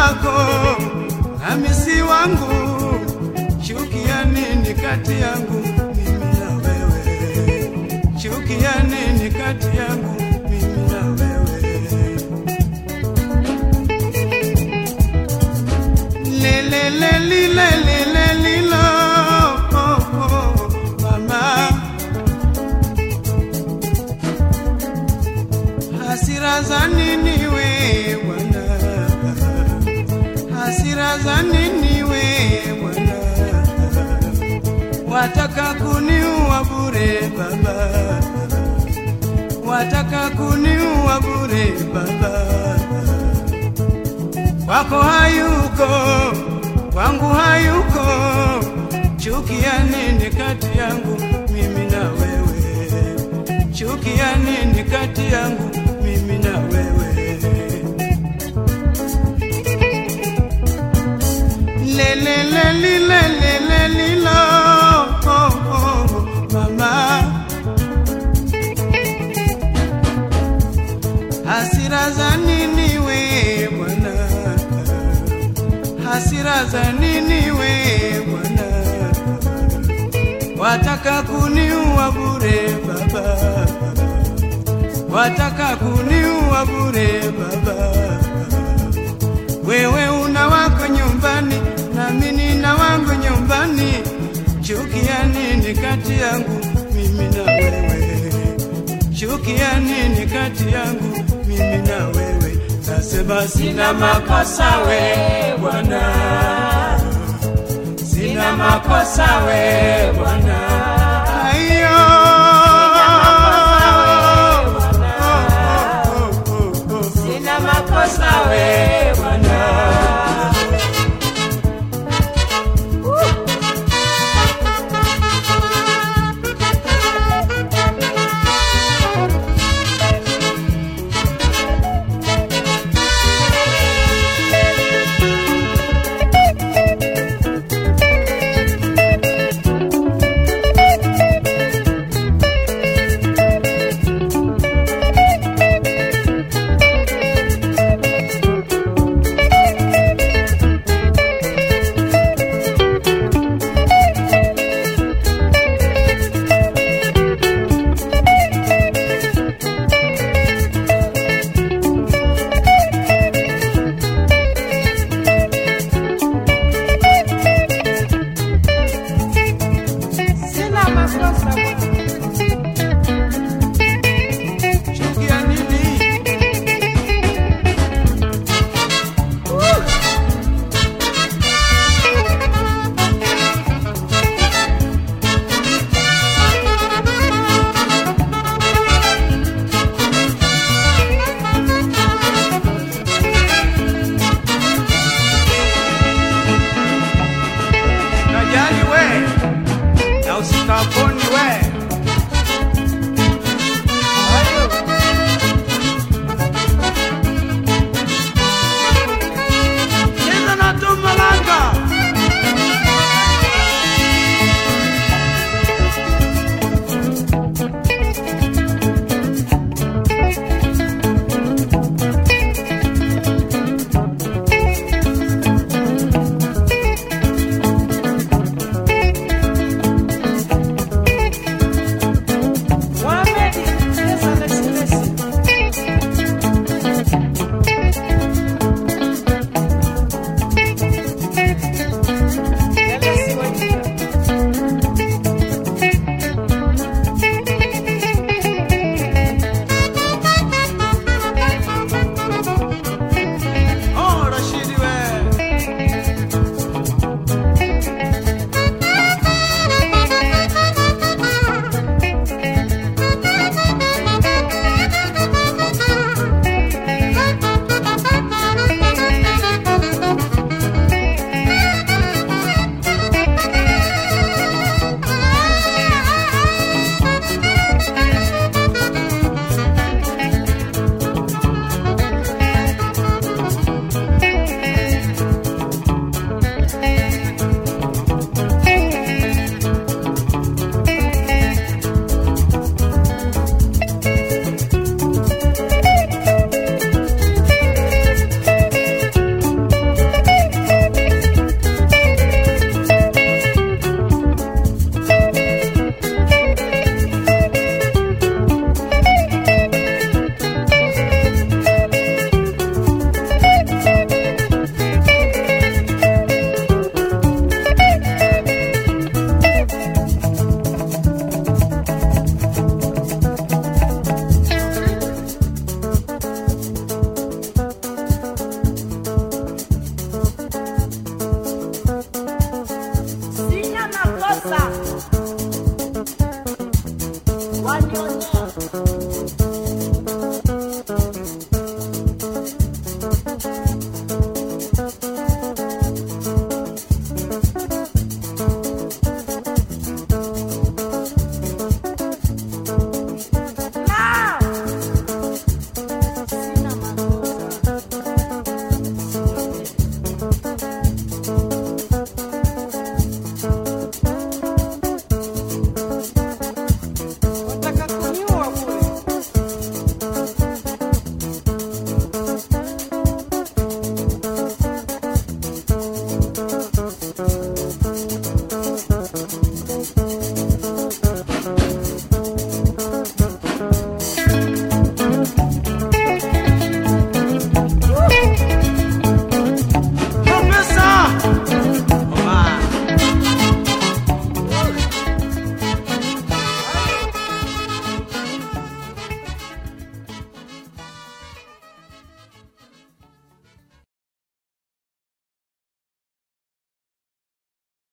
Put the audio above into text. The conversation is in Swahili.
wako nami si wangu, chukia nini kati yangu mimi na wewe? Chukia nini kati yangu mimi na wewe? Lilo mama, hasira za nini we Bwana? Hasira za nini we Bwana? Wataka kuniua bure baba, wataka kuniua bure baba. Wako hayuko, wangu hayuko, chukia nini kati yangu mimi na wewe? Chukia nini kati yangu mimi na wewe? Lilo mama, hasira za nini we Bwana? Hasira za nini we Bwana? Wataka kuniua bure baba, wataka kuniua bure baba. Wewe una wako nyumbani na mimi nina wangu nyumbani, chukia nini kati yangu mimi na wewe? Chukia nini kati yangu mimi na wewe? Nasema sina makosa we Bwana, sina makosa we Bwana. Ayo, sina makosa we Bwana,